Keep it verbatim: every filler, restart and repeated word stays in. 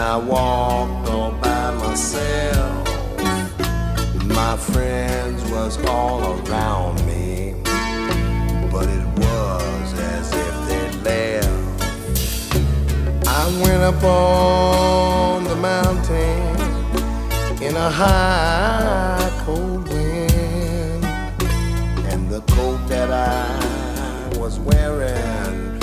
I walked all by myself. My friends was all around me, but it was as if they left. I went up on the mountain in a high cold wind, and the coat that I was wearing